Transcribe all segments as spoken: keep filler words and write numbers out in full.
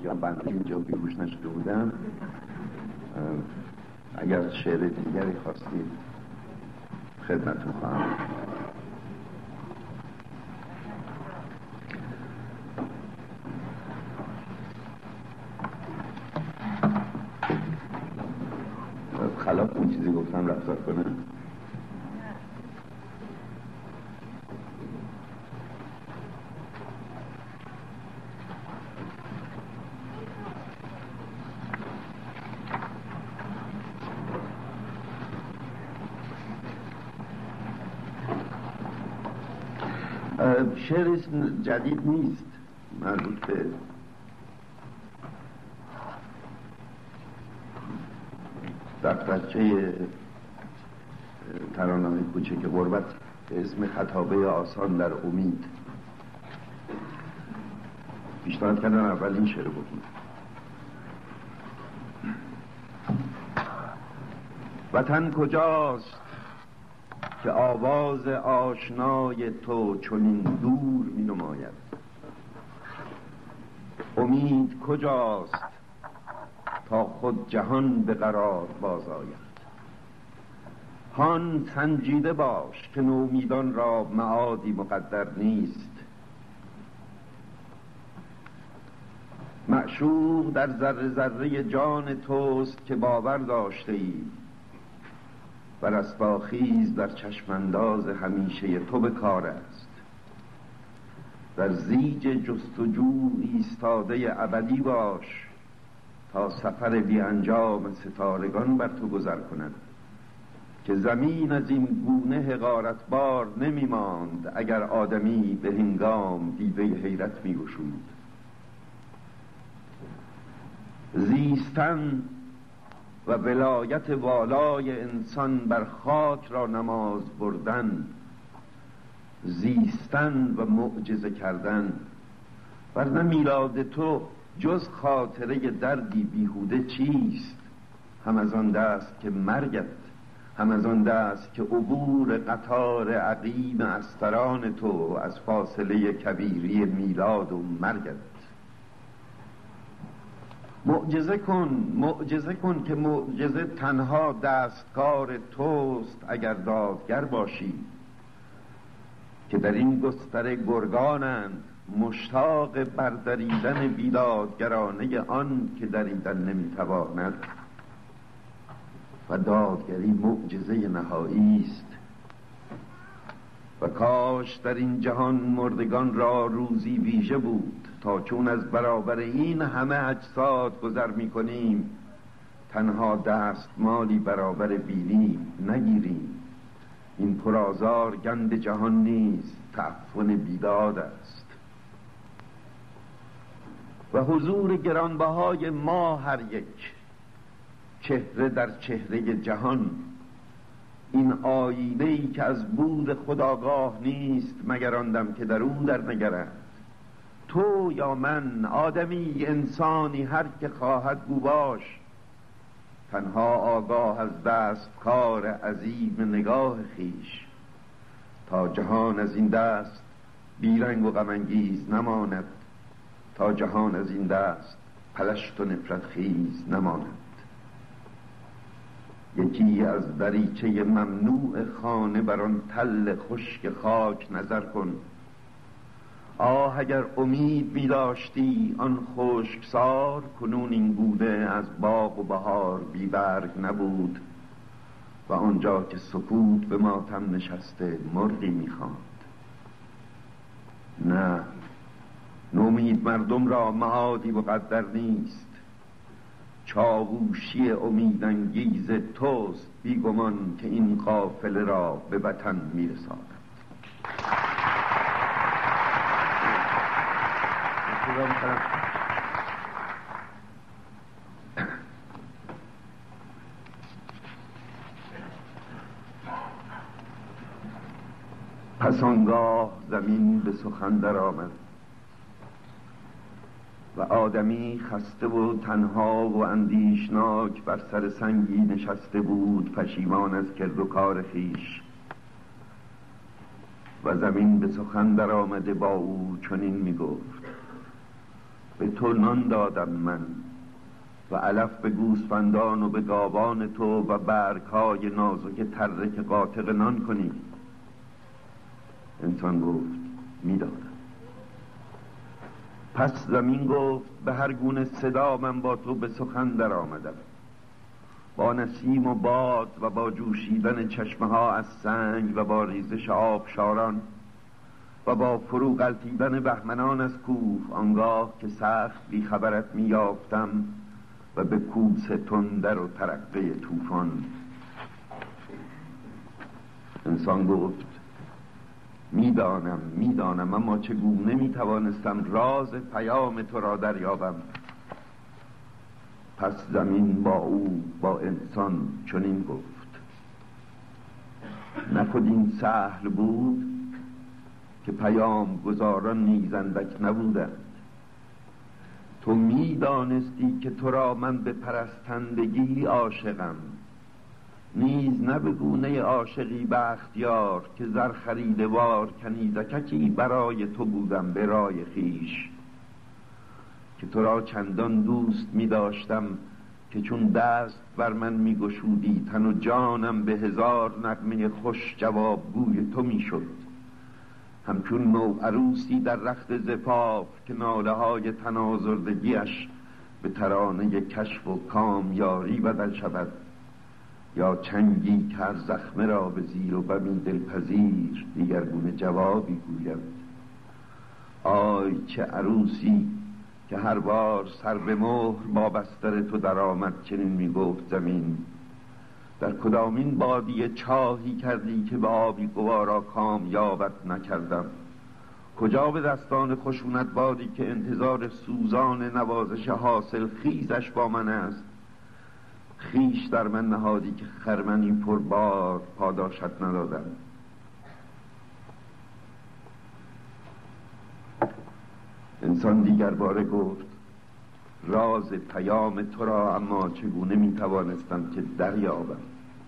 یا بنده اینجا بیهوش نشده بودم، اگر شعر دیگری خواستید خدمتتون خواهم. خلاف اون چیزی گفتم رفتار کنه. شعر جدید نیست، مربوط به دفترچه ترانه‌های کوچک غربت به اسم خطابه آسان در امید. پیشنهاد کردن اول این شعر بخونم. وطن کجاست که آواز آشنای تو چنین دور می نماید؟ امید کجاست تا خود جهان به قرار باز آید؟ هان سنجیده باش که نومیدان را معادی مقدر نیست. معشوق در ذره ذره جان توست که باور داشته ای و رستاخیز در چشمانداز همیشه تو به کار است. در زیج جستجو ایستاده ابدی باش تا سفر بی انجام ستارگان بر تو گذر کند، که زمین از این گونه حقارت بار نمی ماند اگر آدمی به هنگام دیده حیرت می گشود. زیستن و ولایت والای انسان بر خاک را نماز بردن، زیستن و معجزه کردن، ورنه میلاد تو جز خاطره دردی بیهوده چیست؟ هم از آن دست که مرگت، هم از آن دست که عبور قطار عقیم استران تو از فاصله کبیری میلاد و مرگت. معجزه کن، معجزه کن که معجزه تنها دستکار توست اگر دادگر باشی، که در این گستره گرگانند مشتاق بردریدن بیدادگرانه آن که دریدن نمیتواند. و دادگری معجزه نهایی است. و کاش در این جهان مردگان را روزی ویژه بود تا چون از برابر این همه اجساد گذر می کنیم تنها دستمالی برابر بینی نگیریم. این پرآزار گند جهان نیست، تعفن بیداد است. و حضور گرانبهای ما هر یک چهره در چهره جهان، این آینه‌ای که از بود خودآگاه نیست مگر آن دم که در او در نگرد. تو یا من، آدمی، انسانی، هر که خواهد گو باش، تنها آگاه از دست کار عظیم نگاه خیش، تا جهان از این دست بیرنگ و غمانگیز نماند، تا جهان از این دست پلشت و نفرت خیز نماند. یکی از دریچه ممنوع خانه بر آن تل خشک خاک نظر کن. آه اگر امید می داشتی آن خشکسار کنون این گونه از باغ و بهار بی برگ نبود، و آنجا که سکوت به ماتم نشسته مرغی می خواند. نه، نومید مردم را معادی مقدر نیست. چاووشی امیدانگیز توست بیگمان که این قافله را به وطن می رساند. پس آنگاه زمین به سخن در آمد و آدمی خسته و تنها و اندیشناک بر سر سنگی نشسته بود، پشیمان از کرد و کار خویش. و زمین به سخن در آمده با او چنین می گفت: به تو نان دادم من و علف به گوسفندان و به گاوان تو و برگ‌های نازک تره که قاطق نان کنی. انسان گفت میدانم. پس زمین گفت به هر گونه صدا من با تو به سخن در آمدم، با نسیم و باد و با جوشیدن چشمه ها از سنگ و با ریزش آبشاران و با فرو غلتیدن بهمنان از کوه، آنگاه که سخت بی خبرت می یافتم و به کوس تندر و ترقه طوفان. انسان گفت میدانم میدانم اما چگونه می توانستم راز پیام تو را دریابم. پس زمین با او با انسان چنین گفت: نخود این سهل بود که پیام گزاران نیز اندک نبودند. تو میدانستی که تو را من به پرستندگی عاشقم، نیز نه به گونه عاشقی بختیار که زر خریده وار کنیزککی برای تو بودم به رای خویش، که تو را چندان دوست می داشتم که چون دست بر من می گشودی تن و جانم به هزار نغمه خوش جوابگوی تو می شد، همچون نو عروسی در رخت زفاف که ناله های تنازردگیش به ترانه کشف و کامیاری بدل شود، یا چنگی که هر زخمه را به زیر و بمی دلپذیر دیگرگونه جوابی گوید. آی چه عروسی که هر بار سر به مهر با بستر تو در آمد چنین می گفت زمین: در کدامین بادیه چاهی کردی که به آبی گوارا کامیابت نکردم؟ کجا به دستان خشونت بادی که انتظار سوزان نوازش حاصل خیزش با من است؟ خیش در من نهادی که خرمنی پربار پاداشت ندادم. انسان دیگر باره گفت: راز پیام تو را اما چگونه می توانستم که دریابم؟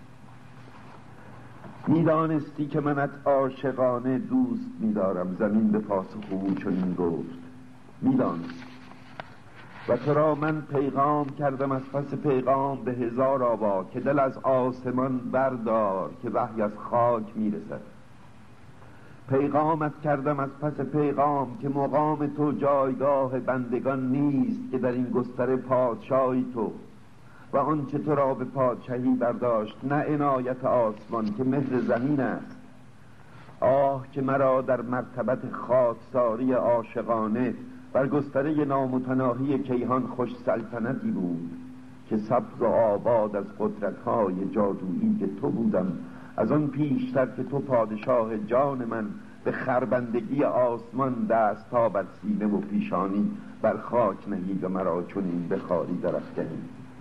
می دانستی که منت عاشقانه دوست می دارم. زمین به پاسخ او چنین گفت: می دانستی و تو را من پیغام کردم از پس پیغام به هزار آوا که دل از آسمان بردار که وحی از خاک می رسد. پیغامت کردم از پس پیغام که مقام تو جایگاه بندگان نیست که در این گستر پادشاهی تو و آنچه تو را به پادشاهی برداشت نه عنایت آسمان که مهر زمین است. آه که مرا در مرتبت خاکساری عاشقانه بر گستره نامتناهی کیهان خوش سلطنتی بود که سبز و آباد از قدرت‌های جادویی که تو بودم، از آن پیشتر که تو پادشاه جان من به خربندگی آسمان دست تا بر سینه و پیشانی بر خاک نهی و مرا چنین بخاری درافکنی.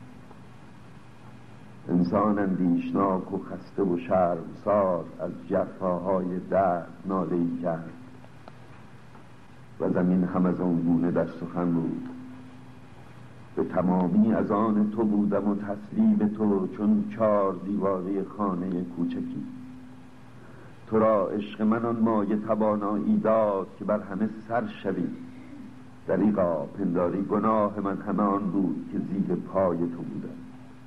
انسان اندیشناک و خسته و شرمسار از جفاهای درد ناله‌ای کرد و زمین هم از آن گونه در سخن بود: به تمامی از آن تو بودم و تسلیم تو چون چار دیواره خانه کوچکی. تو را عشق من آن مایه توانایی داد که بر همه سر شوی. دریغا پنداری گناه من همان بود که زیر پای تو بودم.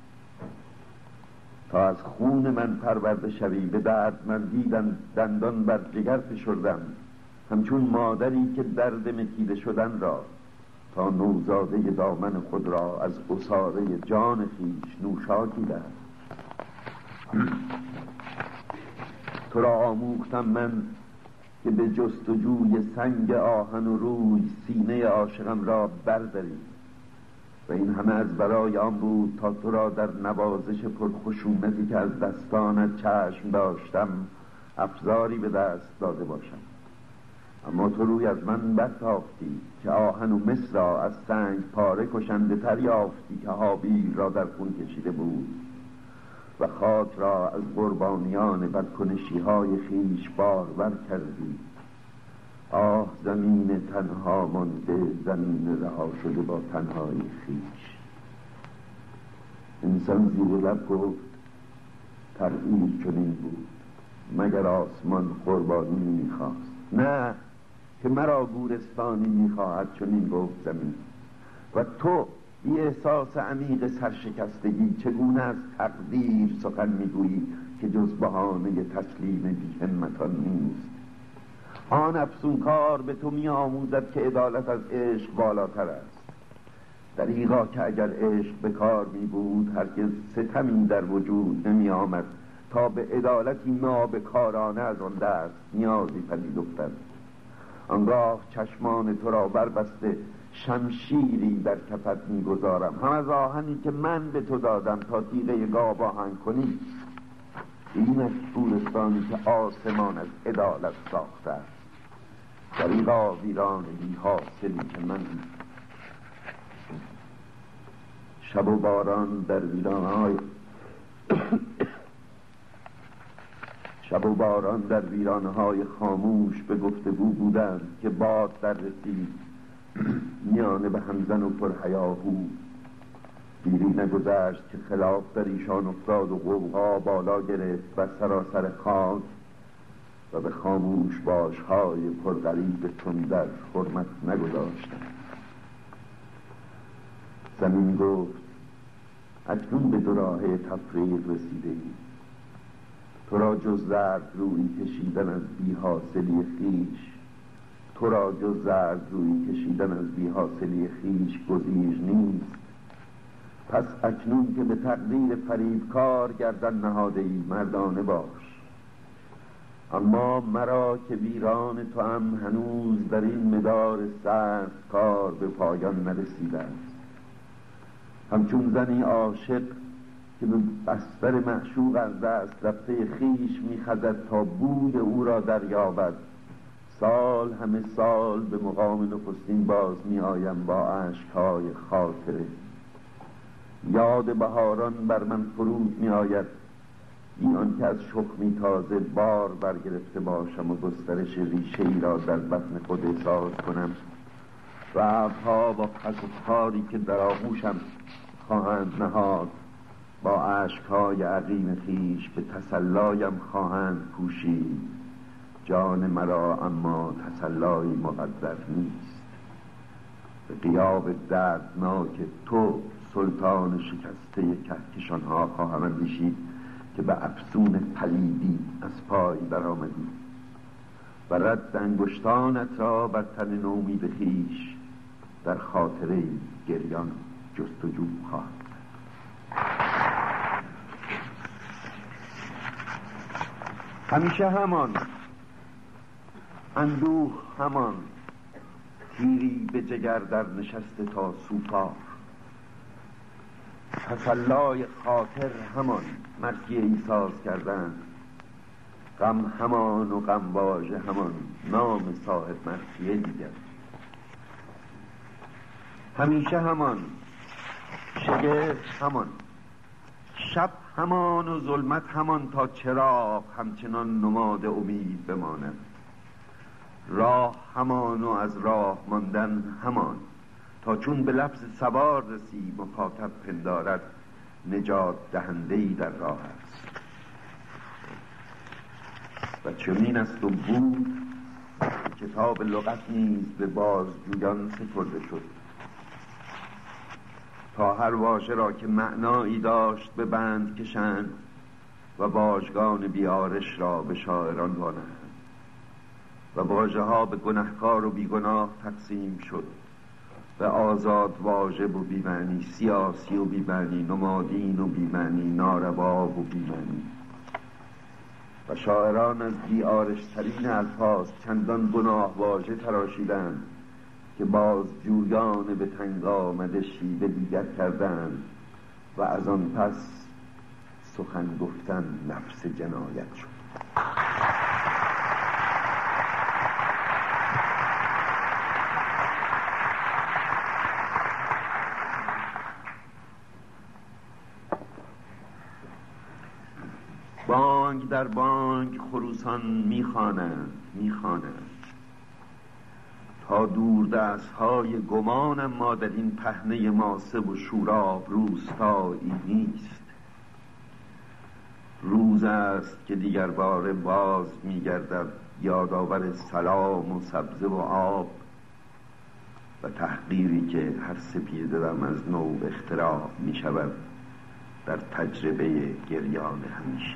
تا از خون من پرورده شوی به درد من دیدن دندان بر جگر فشردم، همچون مادری که درد مکیده شدن را تا نوزاده دامن خود را از عصاره جان خیش نوشاکی دهد. تو را آموختم من که به جستجوی سنگ آهن و روی سینه عاشقم را برداری و این همه از برای آن بود تا تو را در نوازش پرخشونتی که از دستانت چشم داشتم افزاری به دست داده باشم. اما تو روی از من برتافتی که آهن و مس را از سنگ پاره کشنده تر یافتی که هابیل را در خون کشیده بود و خاک را از قربانیان بدکنشی های خیش بارور کردی. آه زمین تنها مانده، زمین رها شده با تنهایی خیش. انسان زیر لب گفت: تقدیر چنین بود، مگر آسمان قربانی میخواست؟ نه، که مرا گورستانی میخواهد. چنین گفت زمین: و تو بی احساس عمیق سرشکستگی چگونه از تقدیر سخن میگویی که جز بهانه تسلیم بی همتان نیست. آن افسونکار به تو می آموزد که عدالت از عشق بالاتر است، دریغا که اگر عشق به کار می بود هرگز ستمی در وجود نمی آمد تا به عدالتی نابکارانه از آن دست نیازی پذیرفتند. آنگاه چشمان تو را بربسته شمشیری در کفت می گذارم، هم از آهنی که من به تو دادم تا تیغه گاو آهن کنی. اینک گورستانی که آسمان از عدالت ساخته است، دریغا ویران بی حاصلی که من شب و باران در ویرانهای شب و باران در ویرانهای خاموش به گفتگو بودند که باد در رسید میانه به همزن و پرهیاهو. دیری نگذشت که خلاف در ایشان افتاد و غوغا بالا گرفت و سراسر خاک و به خاموش باشهای پرغریب تندر حرمت نگذاشتند. زمین گفت اکنون به دوراهه تفریق رسیده ای. تو را جز زرد روی کشیدن از بی حاصلی خیش تو را جز زرد روی کشیدن از بی حاصلی خیش گزیر نیست. پس اکنون که به تقدیر فریبکار گردن نهاده ای مردانه باش. اما مرا که ویران تو هم هنوز در این مدار سخت کار به پایان نرسیده است. همچون زنی عاشق که به بستر معشوق از دست رفته خیش می‌خزد تا بوی او را دریابد، سال همه سال به مقام نخستین باز می‌آیم با اشک‌های خاطره. یاد بهاران بر من فرود می‌آید، این آن که از شخمی تازه بار برگرفته باشم و گسترش ریشه ای را در بطن خود احساس کنم و ابرها با خس و خاری که در آغوشم خواهند نهاد با اشک‌های عقیم خیش به تسلایم خواهند کوشید. جان مرا اما تسلایی مقدر نیست. به غیاب دردناک تو سلطان شکسته کهکشان‌ها خواهم اندیشید که به افسون پلیدی از پای برآمدی و رد انگشتانت را بر تن نومید خویش در خاطره گریان جستجو خواهد. همیشه همان اندوه، همان تیری به جگر در نشسته تا سوپار، تسلای خاطر همان مرثیه ایساز کردن، غم همان و غم واژه همان نام صاحب مرثیه دیگر. همیشه همان شگفت همان، شب همان و ظلمت همان تا چراغ همچنان نماد امید بماند. راه همان و از راه ماندن همان تا چون به لفظ سوار رسی مخاطب پندارد نجات دهنده‌ای در راه است. و چنین است و بود کتاب لغت نیز به بازجویان سپرده شد تا هر واژه را که معنایی داشت به بند کشند و واژگان بیارش را به شاعران وانهند و واژه ها به گنهکار و بیگناه تقسیم شد، به آزاد واجب و بی‌معنی، سیاسی و بی‌معنی، نمادین و بی‌معنی، ناروا و بی‌معنی. و شاعران از بیارش ترین الفاظ چندان گناه واژه تراشیدند که باز جویان به تنگ آمده شیوه دیگر کردند و از آن پس سخن گفتن نفس جنایت شد. بانگ در بانگ خروسان میخوانند میخوانند تا دور دستهای گمان، اما در این پهنه ماسه و شوراب روستایی نیست. روز است که دیگر بار باز میگردد یادآور سلام و سبزه و آب و تحقیری که هر سپیده دم از نو اختراع می شود در تجربه گریان همیشه.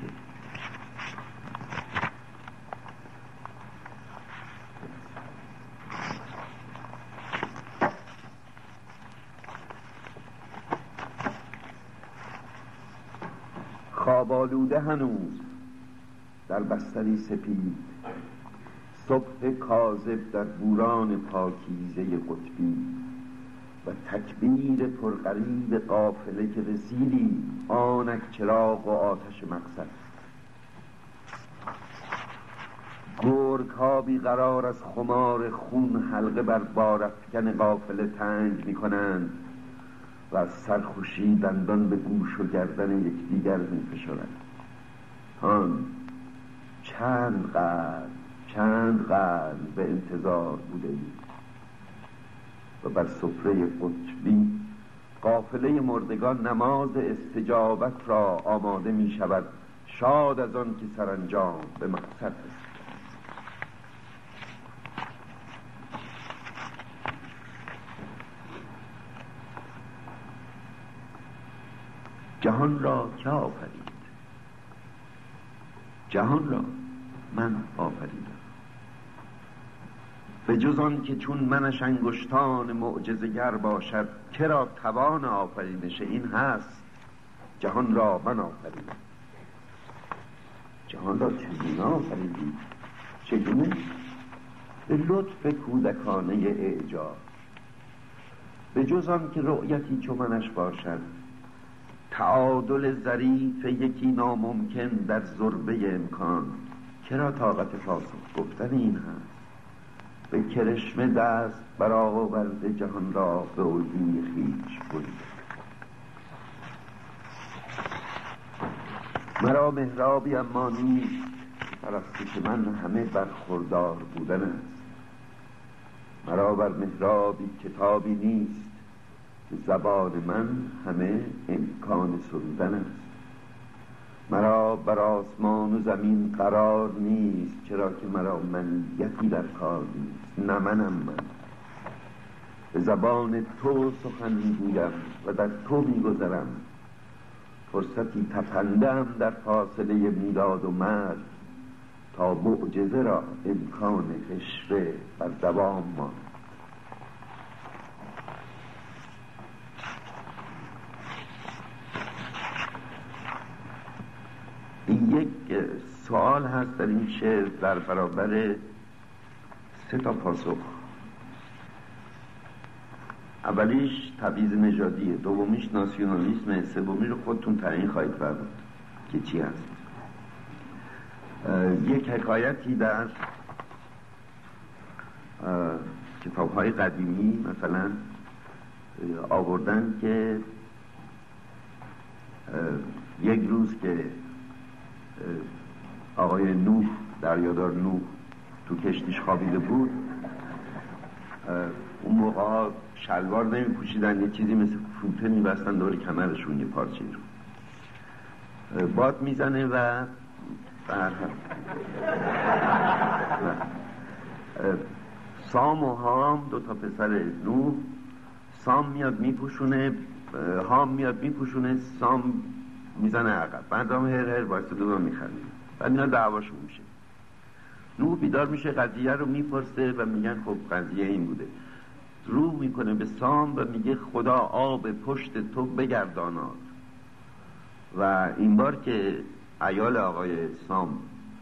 خواب آلوده هنوز در بستری سپید، صبح کاذب در بوران پاکیزه قطبی و تکبیر پرغریب قافله که رسیدی، آنک چراغ و آتش مقصد. گرگ ها بی قرار از خمار خون حلقه بر بارافکن قافله تنگ می کنند و از سرخوشی دندان به گوش و گردن یکدیگر می فشارند. هان چند قرن چند قرن به انتظار بوده ای و بر سفره قطبی قافله مردگان نماز استجابت را آماده می شود، شاد از آن که سرانجام به مقصد رسید. جهان را که آفرید؟ جهان را من آفریدم، به جز آن که چون منش انگشتان معجزه‌گر باشد، کرا توان آفرینش این هست. جهان را من آفریدم. جهان را چگونه آفریدی؟ چگونه؟ به لطف کودکانه اعجاز، به جز آن که رؤیتی چو منش باشد، تعادل ظریف یکی ناممکن در ضربه امکان. کرا طاقت پاسخ گفتن این هست؟ به کرشمه دست برآورده جهان را به الگوی خویش برید. مرا محرابی اما نیست، پرستش من همه برخوردار بودن است. مرا بر محرابی کتابی نیست، زبان من همه امکان سرودن است. مرا بر آسمان و زمین قرار نیست، چرا که مرا منیتی در کار نیست. نه منم من، به زبان تو سخن میگویم و در تو میگذرم. فرصتی تپندم در فاصله میلاد و مرگ، تا معجزه را امکان قشره بر دوام ماند. یک سوال هست در این شعر در برابر سه تا پاسخ. اولیش تبعیض نژادیه، دومیش ناسیونالیسم، سومی رو خودتون تعیین خواهید فرمود که چی هست. یک حکایتی در کتاب‌های قدیمی مثلا آوردن که یک روز که آقای نوح، دریادار نوح تو کشتیش خوابیده بود، اون موقع ها شلوار نمی پوشیدن، یه چیزی مثل فوطه می بستن دور کمرشون، یه پارچه رو باد میزنه و برهم سام و هام دو تا پسر نوح، سام میاد میپوشونه، هام میاد میپوشونه، سام میزنه عقب، بعد هم هر هر بایسته دو میخنده، بعد اینا دعواشون میشه. نوح بیدار میشه، قضیه رو میپرسه و میگن خب قضیه این بوده. رو میکنه به سام و میگه خدا آب پشت تو بگرداناد. و این بار که عیال آقای سام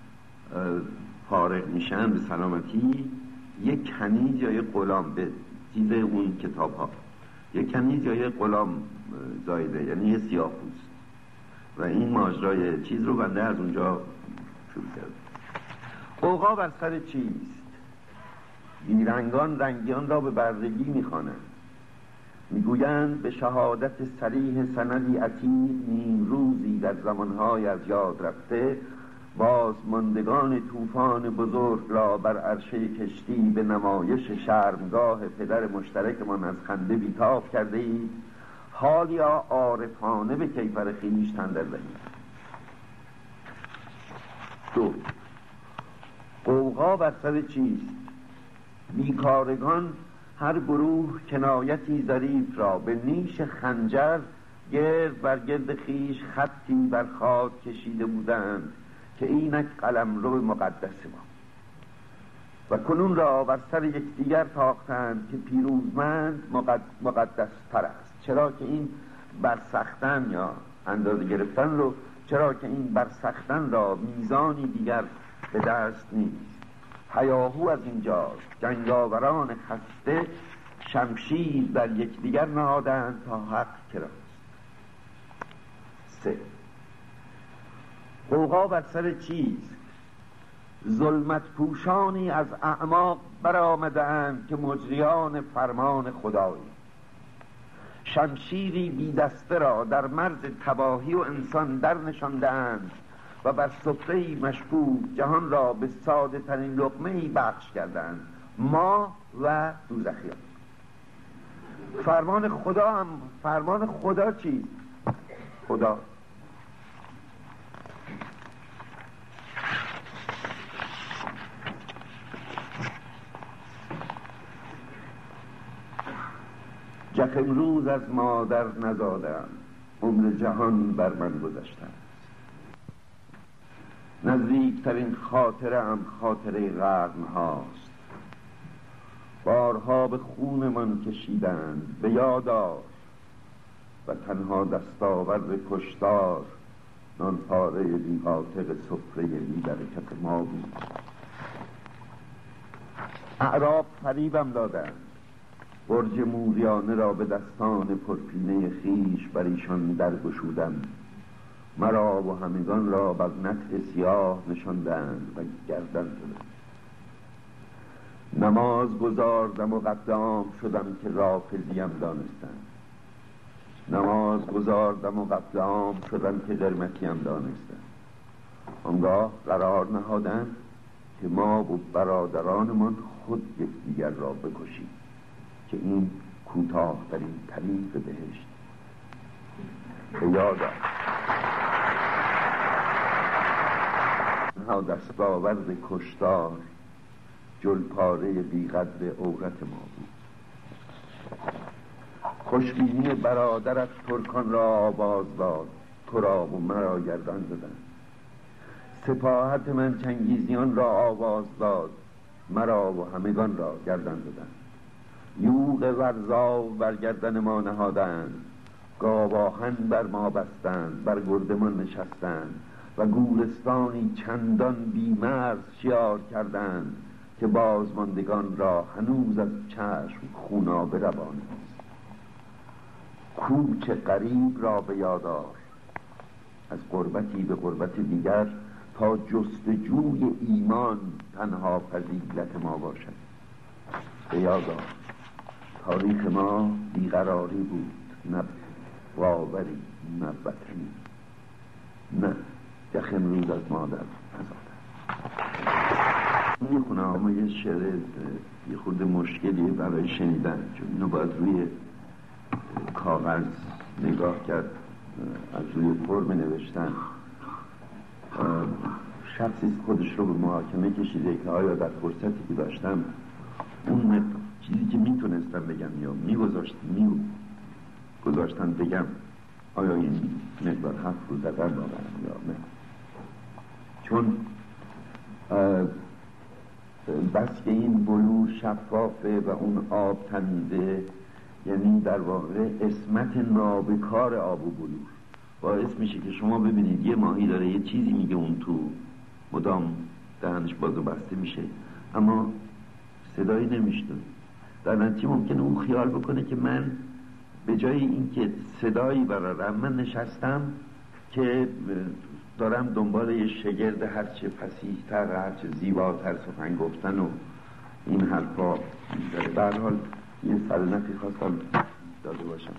فارغ میشن به سلامتی، یک کنیز یا یک غلام به چیز اون کتاب ها، یک کنیز یا یک غلام زایده، یعنی یه سیاه‌پوست. و این ماجرای چیز رو بنده از اونجا شروع کرد. غوغا بر سر چیست؟ بیرنگان رنگیان را به بردگی میخوانند، میگویند به شهادت صریح سندی عتیق نیم روزی در زمانهای از یاد رفته، بازماندگان طوفان بزرگ را بر عرشه کشتی به نمایش شرمگاه پدر مشترکمان از خنده بیتاب کرده اید. حالیا عارفانه به کیفر خویش تن در دهید. دو، غوغا بر سر چیست؟ بیکارگان هر گروه کنایتی ظریف را به نیش خنجر گرد بر گرد خیش خطی بر خاک کشیده بودند که اینک قلمرو مقدس ما، و کنون را بر سر یکدیگر تاختند که پیروزمند مقدس تر است. چرا که این برسختن یا اندازه گرفتن رو چرا که این برسختن را میزانی دیگر به دست نیست. هیاهو از اینجاست، جنگاوران خسته شمشیر در یکدیگر نهادند تا حق کراست. سه، غوغا بر سر چیست؟ ظلمت پوشانی از اعماق برآمده‌اند که مجریان فرمان خدایی. شمشیری بی دسته را در مرز تباهی و انسان در نشانده‌اند و بر سفره‌ای مشکوک جهان را به ساده ترین لقمه‌ای بخش کردند، ما و دوزخیان. فرمان خدا هم فرمان خدا چیست؟ خدا جخ امروز از مادر نزادم، عمر جهان بر من گذشته است. نزدیکترین خاطره هم خاطره قرن هاست. بارها به خون من کشیدند، به یادار و تنها دستاورد کشتار نان پاره بی قاطق سفره بی برکت ما بود. اعراب فریبم دادند، برج موریانه را به دستان پرپینه خیش بر ایشان درگشودم. مرا و همگان را بر نطع سیاه نشاندند و گردن زدند. نماز گزاردم و قدام شدم که رافضیم دانستند. نماز گزاردم و قدام شدم که قرمتیم دانستند. آنگاه قرار نهادند که ما و برادرانمان خود یکدیگر را بکشیم که این کوتاه ترین طریق بهشت. به یاد ها دستاورد کشتار جلپاره بیقدر عورت ما بود. خوشبینی برادرت ترکان را آواز داد، تو را و مرا گردن زدند. سپاهت من چنگیزیان را آواز داد، مرا و همگان را گردن زدند. یوغ ورزاو بر گردن ما نهادند، گاواهن بر ما بستند، بر گردمان نشستند و گورستانی چندان بیمرز شیار کردند که بازماندگان را هنوز از چشم خونابه روان است. کوچ غریب را به یادار، از غربتی به غربت دیگر تا جستجوی ایمان تنها فضیلت ما باشد. به یادار تاریخ ما بیقراری بود، نه باوری، نه وطنی، نه جخ امروز از مادر نزادم. میخونم اما یه شعر یه خورده مشکلیه برای شنیدن، چون اینو باید روی کاغذ نگاه کرد، از روی فرم نوشتن. شخصی خودش رو به محاکمه کشیده که آیا در فرصتی که داشتم اون چیزی که میتونستم بگم یا میگذاشتم میگذاشتم بگم آیا این مقدار حرف رو زدن دارم یا نه. چون بس که این بلور شفافه و اون آب تمیزه، یعنی در واقع اسمت نابکار آب و بلور باعث میشه که شما ببینید یه ماهی داره یه چیزی میگه اون تو مدام دهنش باز و بسته میشه اما صدایی نمیشتون. در نتیجه ممکنه اون خیال بکنه که من به جای اینکه صدایی برارم من نشستم که دارم دنبال یه شگرد هرچه فصیح‌تر و هرچه زیباتر سخن گفتن و این حرفا داره. به هر حال یه سلنتی خواستم داده باشم.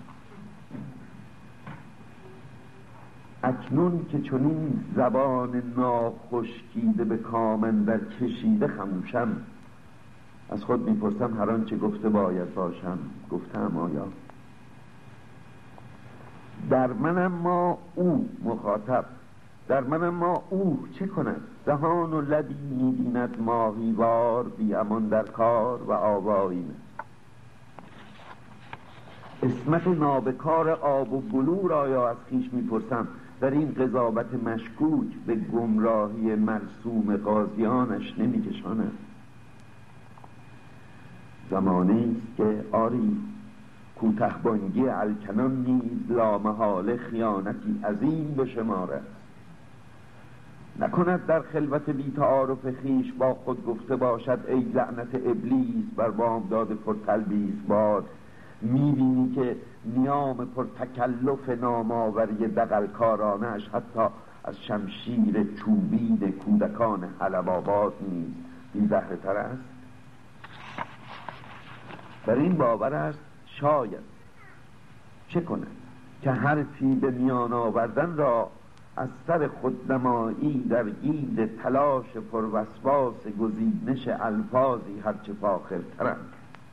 اکنون که چنین زبان ناخشکیده به کامن در کشیده خموشم، از خود میپرسم هر آنچه گفته باید باشم گفتم آیا؟ در منم ما او مخاطب، در منم ما او چه کند؟ دهان و لبی میبیند ماهیوار بی امان در کار و آوایینه. اسمت نابکار آب و بلور آیا از خویش میپرسم، در این قضاوت مشکوک به گمراهی مرسوم قاضیانش نمیکشاند. زمانی است که آری کوته‌بانگی الکنان نیز لامحاله خیانتی عظیم به شمار است. نکند در خلوت بی تعارف خیش با خود گفته باشد ای لعنت ابلیس بر بامداد پر تلبیس باد. میبینی که نیام پر تکلف نامآوری دغلکارانش حتی از شمشیر چوبین کودکان حلب آباد نیز بی زهره تر است. بر این باور است شاید چه کند که حرفی به میان آوردن را از سر خودنمایی در گید تلاش پروسواس گزینش الفاظی هرچه فاخرترند،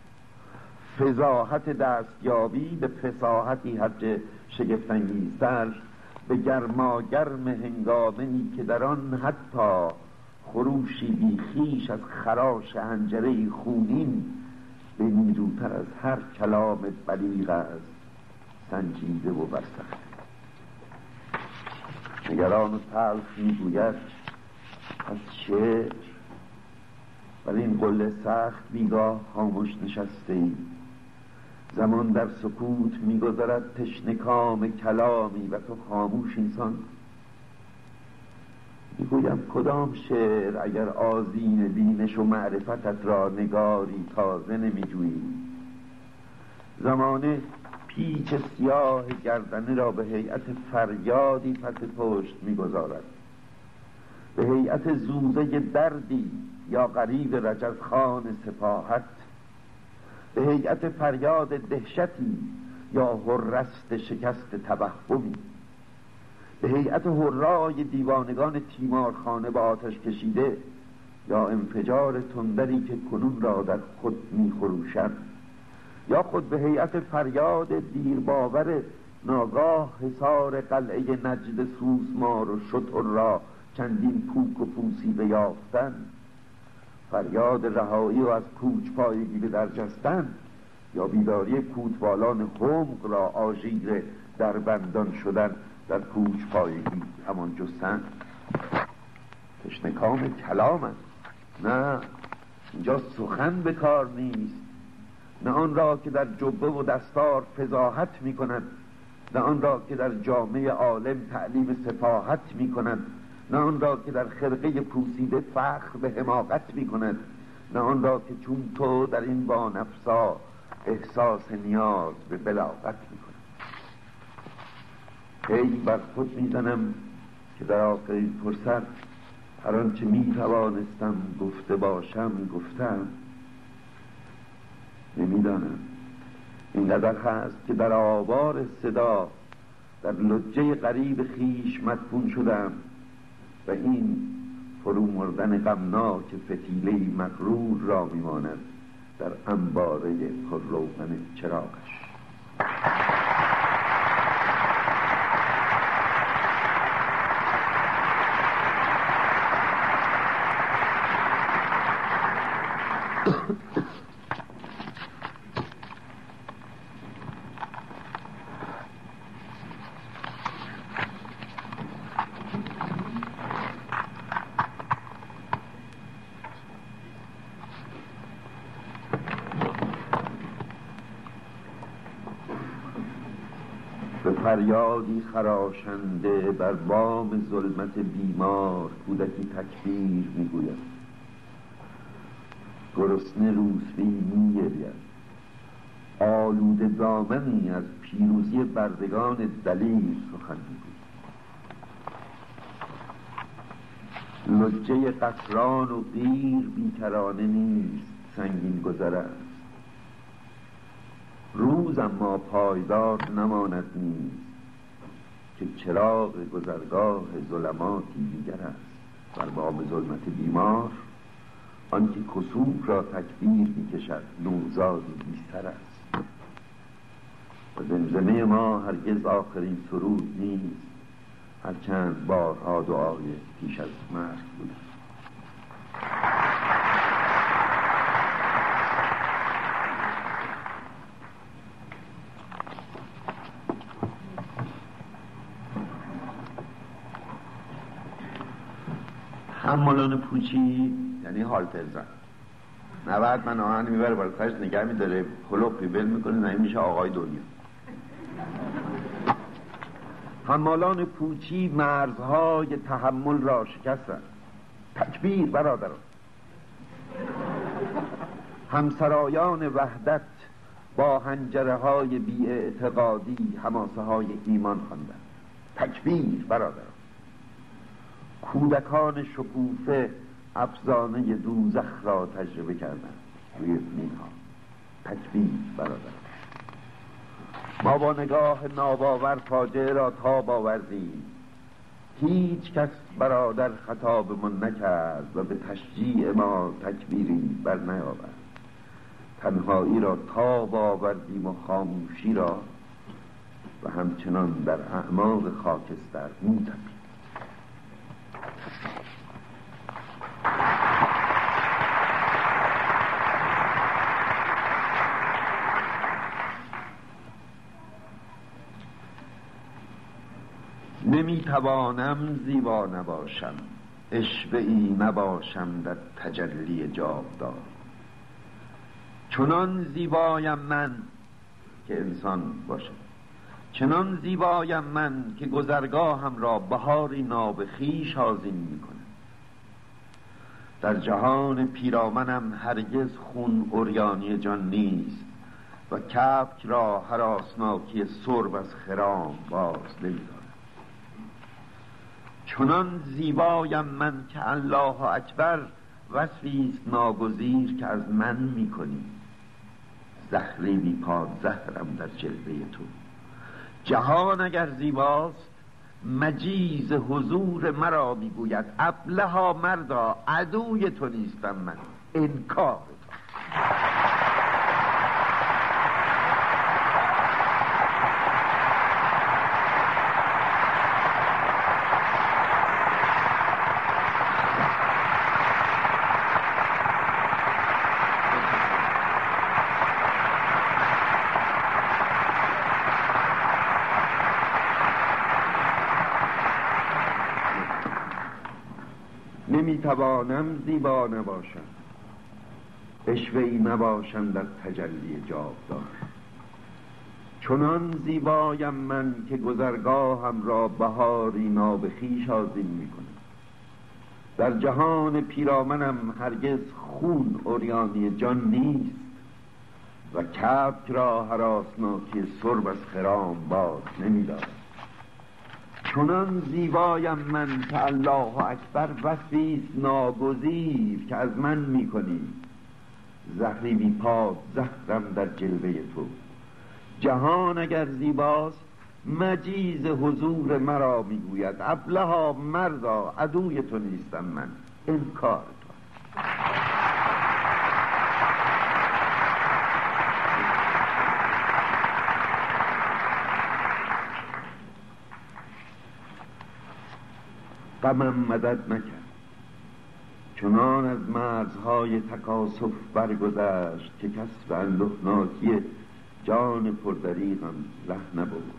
فضاحت دستیابی به فصاحتی هرچه شگفت‌انگیزتر، به گرماگرم هنگامه‌ای که در آن حتی خروشی بیخیش از خراش حنجره خونین به نیروتر از هر کلام بلیغ است، سنجیده و برسخت. نگران و تلخ میگوید از شعر ولی این قله سخت بیگاه خاموش نشسته ای. زمان در سکوت میگذرد تشنکام کلامی و تو خاموش اینسان. میگویم کدام شعر اگر آذین بینش و معرفتت را نگاری تازه نمیجویی. زمانه پیچ سیاه گردنه را به هیئت فریادی پس پشت میگذارد، به هیئت زوزه دردی یا غریو رجزخان سفاحت، به هیئت فریاد دهشتی یا هرست شکست تبهمی، به هیئت هرای دیوانگان تیمارخانه به آتش کشیده یا انفجار تندری که کنون را در خود میخروشد، یا خود به هیئت فریاد دیرباور ناگاه حصار قلعه نجد سوسمار و شتر را چندین پوک و پوسیده یافتن، فریاد رهایی و از کوچ پایگی به در جستن، یا بیداری کوتوالان خمق را آژیر در بندان شدن در کوچ پایگی همان جستن. تشنکام کلام است. نه، اینجا سخن به کار نیست، نه آن را که در جبه و دستار فضاحت می کند، نه آن را که در جامعه عالم تعلیم سفاحت می کند، نه آن را که در خرقه پوسیده فخر به حماقت می کند، نه آن را که چون تو در این وانفسا احساس نیاز به بلاغت می کند. خیلی بر خود می زنم که در آخرین فرصت هر آنچه می توانستم گفته باشم گفتم. نمیدانم اینقدر هست که در آوار صدا در لجه قریب خیش مدفون شدم و این فرو مردن غمناک فتیله مغرور را میماند در انباره پر روغن چراغش. فریادی خراشنده بر بام ظلمت بیمار کودکی تکبیر میگوید، گرسنه روسبی میگرید، آلوده دامنی از پیروزی بردگان دلیر سخن میگوید. لجه قصران و غیر بیکرانه نیست، سنگین گذر است. روز اما پایدار نماند نیست که چراغ گذرگاه ظلماتی دیگر است. بر بام ظلمت بیمار آنکه کسوف را تکبیر میکشد نوزادی بی‌سر است و زمزمه ما هرگز آخرین سرود نیست، هرچند بارها دعای پیش از مرگ بود. حمالان پوچی یعنی هالتر زن. نبرد من آهن میبره بالا سرش نگه میداره، پلوپی بل میکنه، نمی میشه آقای دنیا. حمالان پوچی مرزهای تحمل را شکستند. تکبیر برادران. همسرایان وحدت با حنجره های بی اعتقادی حماسه های ایمان خواندند. تکبیر برادران. کودکان شکوفه افسانه دوزخ را تجربه کردند روی مینها. تکبیر برادران. ما با نگاه ناباور فاجعه را تاب آوردیم. هیچ کس برادر خطابمان نکرد و به تشجیع ما تکبیری بر نیاورد. تنهایی را تاب آوردیم و خاموشی را و همچنان در اعماق خاکستر می‌تپیم. نمیتوانم زیبا نباشم، عشوه‌ای نباشم در تجلی جاودان. چنان زیبایم من که انسان باشم، چنان زیبایم من که گذرگاهم را بهاری نابخیش آذین میکنم. در جهان پیرامنم هرگز خون عریانی جان نیست و کبک را هراسناکی سرب از خرام باز نمی‌دارد. چنان زیبایم من که الله اکبر وصفی است ناگزیر که از من میکنی. زهری بی پا زهرم در جلوه تو. جهان اگر زیباست مجیز حضور مرا میگوید ابلها مردا عدوی تو نیستم من، انکار تو. نمیتوانم زیبا نباشم، عشوه‌ای نباشم در تجلی جاودان. چنان زیبایم من که گذرگاهم را بهاری نابخیش آذین میکنم. در جهان پیرامنم هرگز خون عریانی جان نیست و کبک را هراسناکی سرب از خرام باز نمیدارد. چنان زیبایم من که الله اکبر وصفی است ناگزیر که از من میکنی. زهری بی پا زهرم در جلوه تو. جهان اگر زیباست مجیز حضور مرا میگوید ابلها مردا عدوی تو نیستم من، انکار تو. غمم مدد نکرد. چنان از مرزهای تکاسف برگذشت که کسب اندهناکی جان پردریغم ره نبود.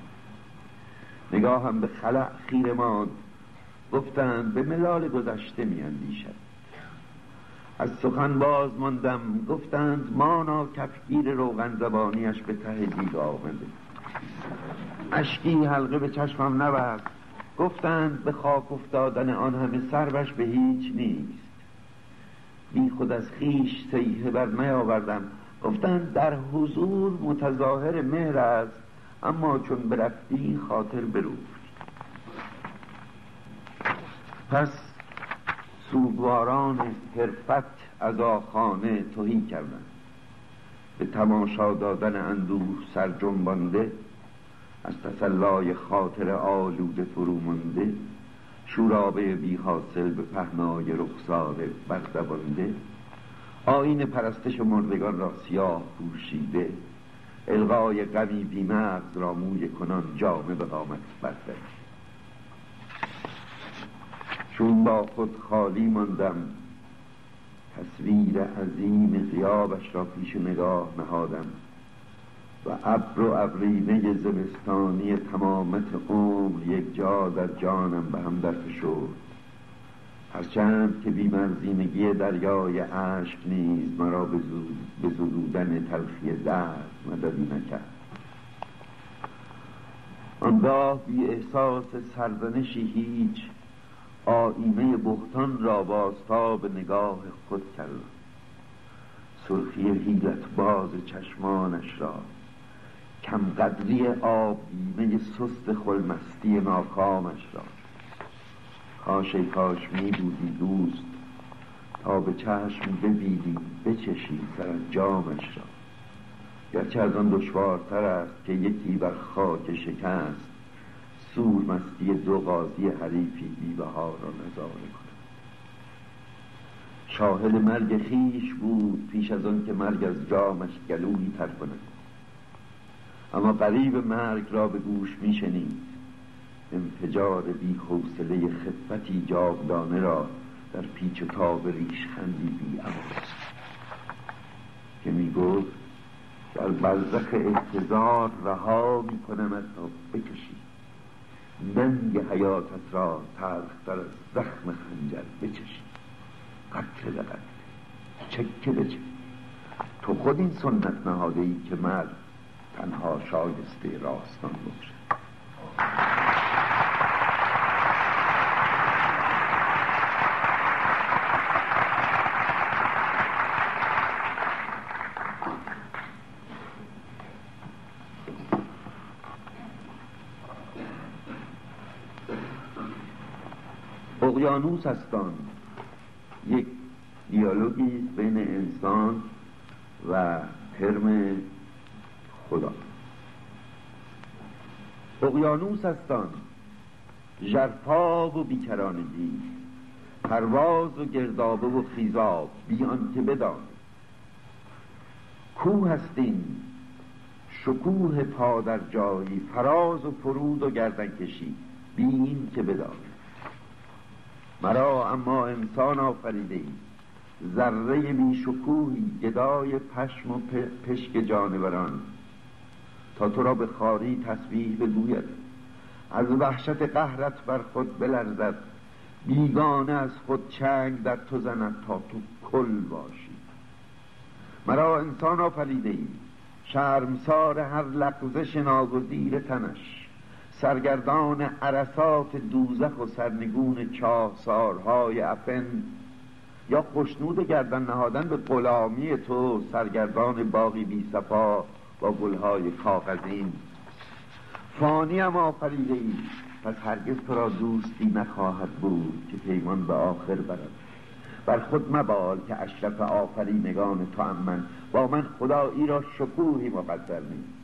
نگاهم به خلأ خیره ماند. گفتند به ملال گذشته می اندیشد. از سخن باز ماندم. گفتند مانا کفگیر روغن زبانیش به ته دیگ آمده. اشکی حلقه به چشمم نبست. گفتند به خاک افتادن آن همه سربش به هیچ نیست. بی خود از خیش صیحه بر نیاوردم. گفتند در حضور متظاهر مهر است، اما چون برفتی خاطر بروفت. پس سوگواران حرفت از آخانه تهی کردند. به تماشا دادن اندوه سرجنبانده، از تسلای خاطر آلوده فرومانده، شورابه بی حاصل به پهنای رخسار برزبانده، آیین پرستش مردگان را سیاه پوشیده، الغای غمی بی مغز را موی کنان جامه به قامت برده. چون با خود خالی ماندم، تصویر عظیم غیابش را پیش نگاه نهادم و ابر و ابرینه زمستانی تمامت عمر یک جا در جانم به هم درفشرد. هرچند که بی‌مرزیمگی دریای اشک نیز مرا به زدودن تلخی درد مددی نکرد. آنگاه بی احساس سرزنشی هیچ آیینه بهتان را بازتا به نگاه خود کردم. سرخی حیلت باز چشمانش را، کم قدری آبگینه سست خلمستی ناکامش را. کاش ای کاش می بودی دوست، تا به چشم ببینی بچشی سرانجامش را. گرچه از آن دشوارتر است که یکی بر خاک شکست سورمستی دو قاضی حریفی بی‌بها را نظاره کند. شاهد مرگ خیش بود پیش از آن که مرگ از جامش گلویی تر کند، اما قریب مرگ را به گوش می شنید انفجار بی حوصله خفتی جاودانه را در پیچ و تاب ریشخندی بی امان که می گفت در برزخ احتضار رها می کنمت تا بکشی، ننگ حیاتت را تلختر از زخم خنجر بچشی، قطره به قطره، چکه به چکه. تو خود این سنت نهاده ای که مرد تنها شایسته راستان باشد. اقیانوس هستان یک دیالوگی بین انسان و ترم خدا. اقیانوس هستان ژرفا و بیکرانگی، پرواز و گردابه و خیزاب بیان که بدان. کوه هستین شکوه پا در جایی، فراز و فرود و گردن کشی بین که بدان. مرا اما انسان آفریده ای، ذره بی شکوهی، گدای پشم و پشک جانوران، تا تو را به خاری تسبیح بگوید، از وحشت قهرت بر خود بلرزد، بیگانه از خود چنگ در تو زند تا تو کل باشی. مرا انسان آفریده ای، شرمسار هر لغزش ناگزیر تنش، سرگردان عرصات دوزخ و سرنگون چاهسارهای افن، یا خوشنود گردن نهادن به غلامی تو، سرگردان باغی بی صفا با گلهای کاغذین. فانی هم آفریده ای، پس هرگز تو را دوستی نخواهد بود که پیمان به آخر برد. بر خود مبال که اشرف آفرینگان تو هم من، با من خدایی را شکوهی مقدر نیست.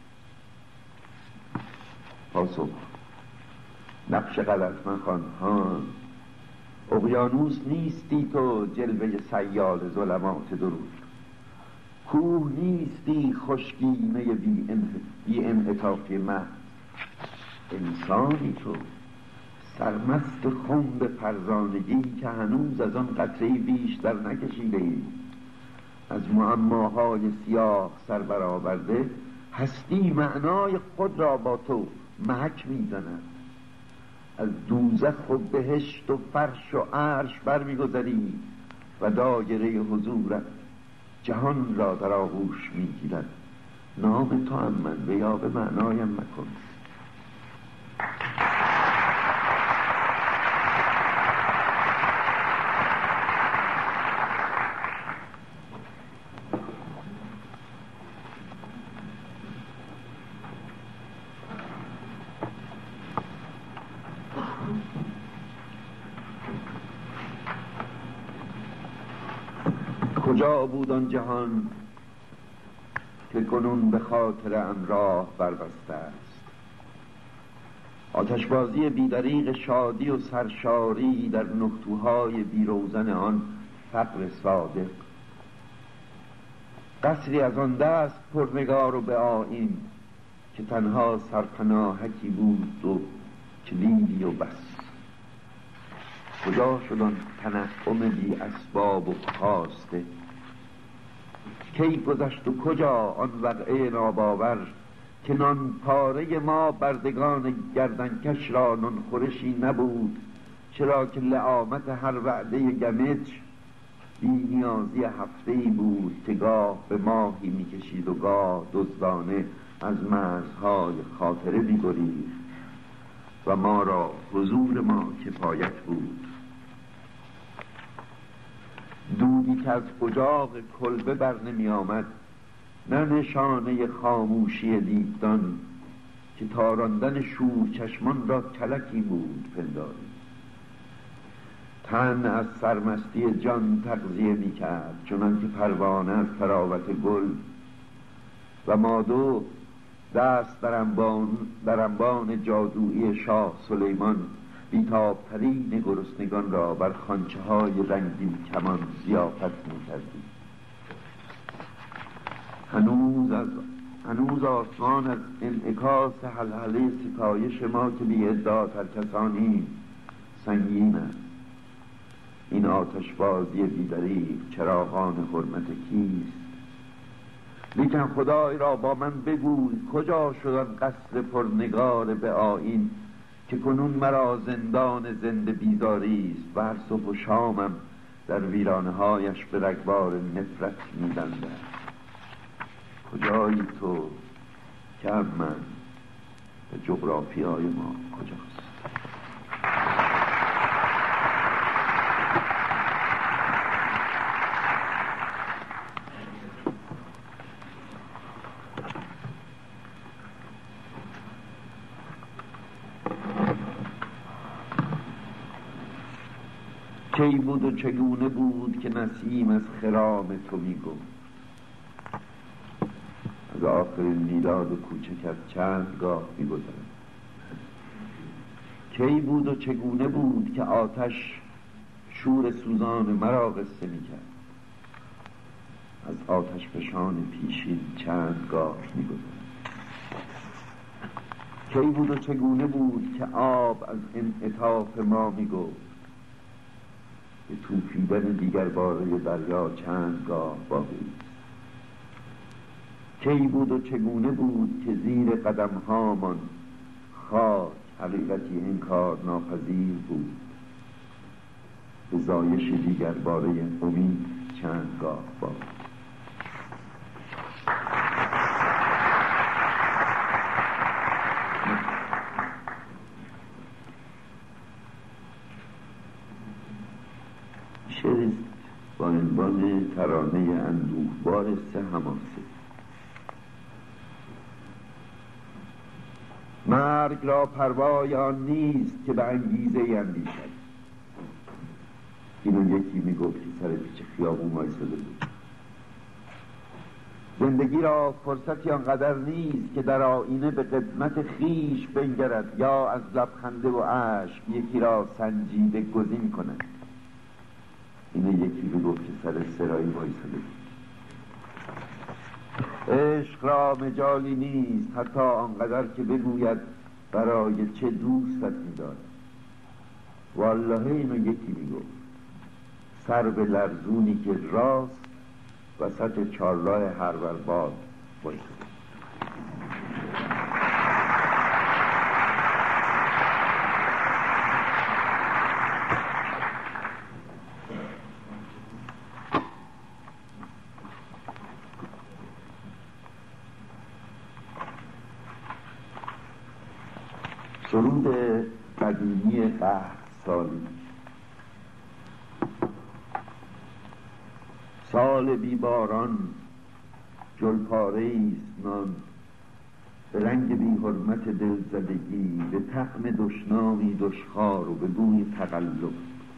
پاسخ: نقش غلط مخوان هان، اقیانوس نیستی تو جلوه سیال ظلمات درود، کوه نیستی خشکینه بی انعطافی مه، انسانی تو سرمست خنب پرزانگی که هنوز از آن قطره‌ای بیشتر نکشیده ای. از معماهای سیاه سر برآورده هستی معنای خود را با تو محک میزند. از دوزخ و بهشت و فرش و عرش برمیگذری و دایره حضورت جهان را در آغوش میگیرد. نام تو هم من و یا به معنایم مکن. کجا بود آن جهان که کنون به خاطر امراه بربسته است؟ آتشبازی بیدریغ شادی و سرشاری در نقطوهای بیروزن آن فقر صادق. قصری از آن دست پرنگار و به آیین که تنها سرپناهکی بود و کلیدی و بس. کجا شد آن تنعم بی اسباب و خواسته؟ کی گذشت و کجا آن وقعه ناباور که نان پاره ما بردگان گردنکش را نان خورشی نبود چرا که لعامت هر وعده گمج بی نیازی هفته ای بود که گاه به ماهی میکشید و گاه دزدانه از مرزهای خاطره می‌گریخت و ما را حضور ما کفایت بود. دودی که از اجاق کلبه بر نمی آمد، نه نشانه خاموشی دیدان که تاراندن شور چشمان را کلکی بود پنداری. تن از سرمستی جان تغذیه می کرد چنان که پروانه از تراوت گل، و ما دو دست در انبان, در انبان جادویی شاه سلیمان بیتابترین گرسنگان را بر خوانچه های رنگین کمان ضیافت می کردیم. هنوز از هنوز آسمان از انعکاس حلحله ستایش ما که بی ادعا ترکسانیم سنگین است. این آتشبازی بی‌دریغ چراغان حرمت کیست؟ لیکن خدای را با من بگوی کجا شدن قصر پرنگار به آیین که کنون مرا زندان زنده بیزاری است و هر صبح و شامم در ویرانه هایش به رگبار نفرت می‌بندد. کجایی تو که من به جغرافیای ما کجاست؟ کی بود و چگونه بود که نسیم از خرام تو میگفت؟ از آخرین میلاد کوچکت چند گاه میگذرد. کی بود و چگونه بود که آتش شور سوزان مرا قصه میکرد؟ از آتش فشان پیشین چند گاه میگذرد. کی بود و چگونه بود که آب از انعطاف ما میگفت؟ به توفیدن دیگر باره دریا چند گاه باقی است. کی بود و چگونه بود که زیر قدم هامان خاک حقیقتی انکار ناپذیر بود؟ به زایش دیگر باره امید چند گاه باقی. شعر با عنوان ترانه اندوهبار سه حماسه. مرگ را پروای آن نیست که به انگیزه اندیشد. اینو یکی میگفت که سر پیچ خیابون وایساده بود. زندگی را فرصتی آنقدر نیست که در آینه به قدمت خیش بنگرد یا از لبخنده و اشک یکی را سنجیده گزین کند. اینو یکی میگفت که سر سرایی وایساده بود. عشق را مجالی نیست حتی آنقدر که بگوید برای چه دوستت می‌دارم. والله اینو یکی میگفت سر به لرزونی که راست وسط چهارراه هرورباد وایساده. سرود قدیمی قحط سالی. سال بی باران جلپاره ایست نان، به رنگ بی حرمت دلزدگی، به طعم دشنامی دشخوار و به بوی تقلب.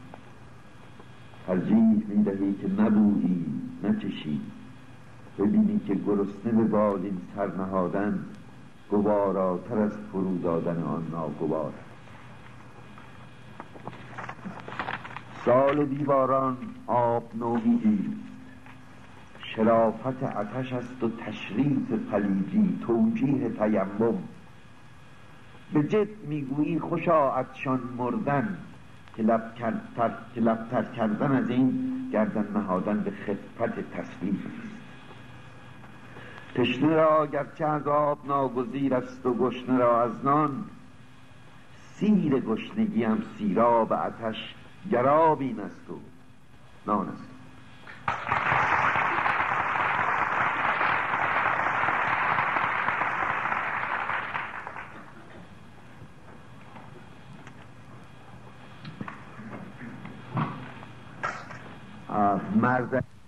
ترجیح میدهی که نبویی نچشی، ببینی که گرسنه به بالین سرنهادن گواراتر از فرو دادن آن ناگوار. سال بیباران آب نومیدی، شرافت عطش است و تشریف پلیدی، توجیه تیمم. به جد میگویی خوشا عطشان مردن که لب تر, که لب تر کردن از این گردن نهادن به خفت تسلیف است. تشنه را گرچه از آب ناگزیر است و گشنه را از نان، سیر گشنگیم سیراب آتش، گراب این است و نان است. مرد